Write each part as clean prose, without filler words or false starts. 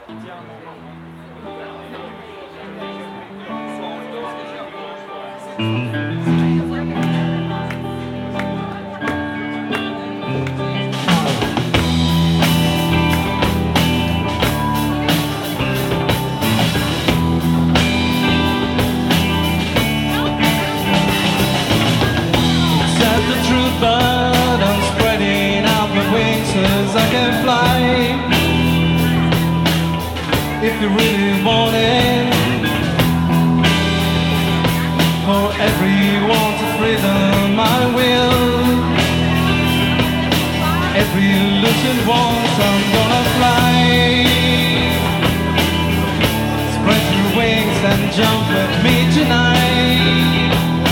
But I'm spreading out my wings as I can fly. If you really want it, for everyone's freedom I will. Every illusion once I'm gonna fly. Spread your wings and jump with me tonight.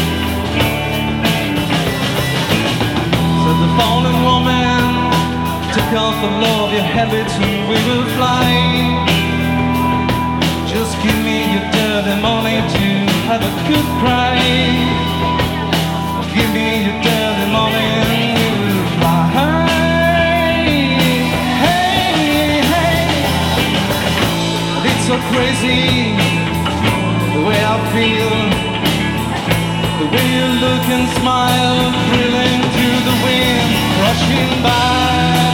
The fallen woman, take off all of your habits and we will fly. Just give me your dirty money to have a good cry. Give me your dirty money and we will fly. Hey, hey, it's so crazy the way I feel. The way you look and smile, thrilling through the wind, rushing by.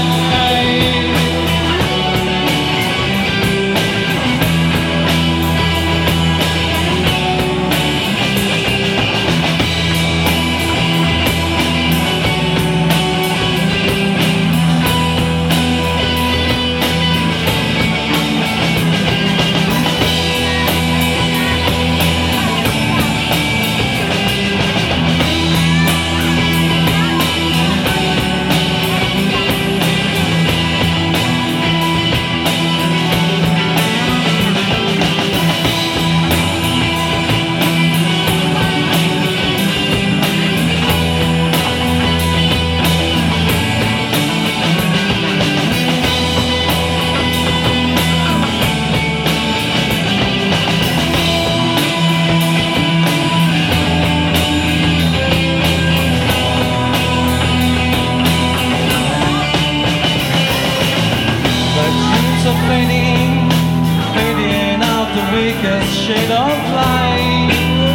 Fading out the weakest shade of light.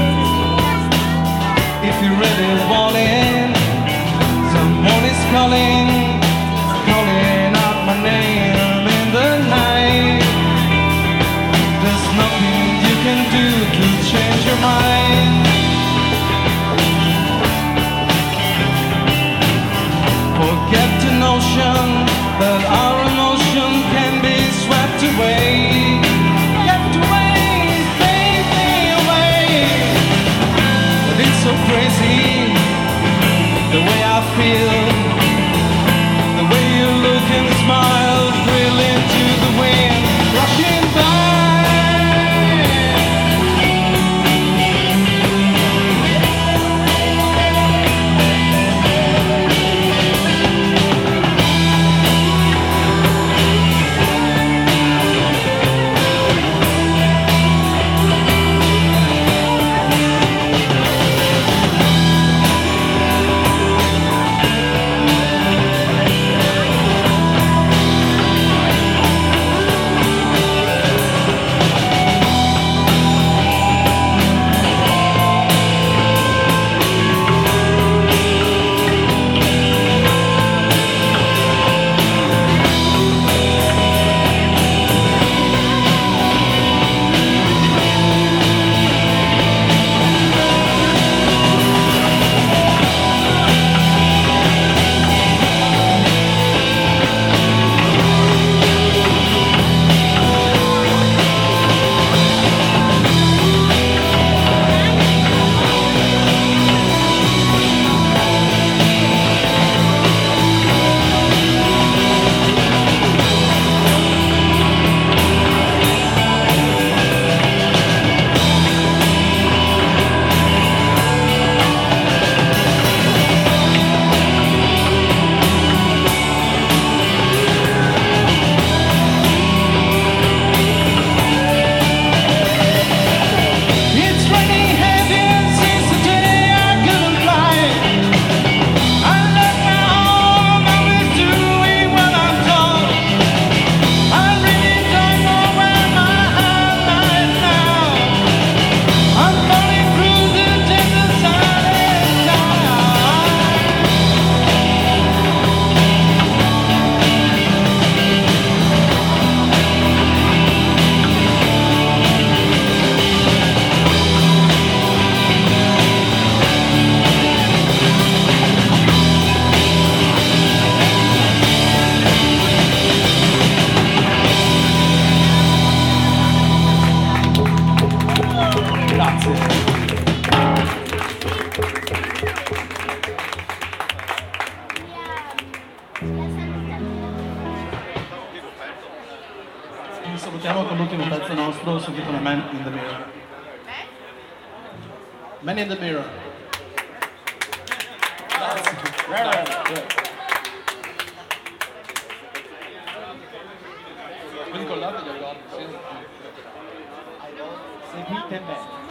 If you really want it, someone is calling, calling out my name in the night. There's nothing you can do to change your mind. Forget the notion that our emotion can be swept away. Swept away, fade away. But it's so crazy salutiamo con l'ultimo pezzo nostro, si intitola Man in the Mirror. Man in the Mirror. Incollate gli agordi, sì. Seguite me.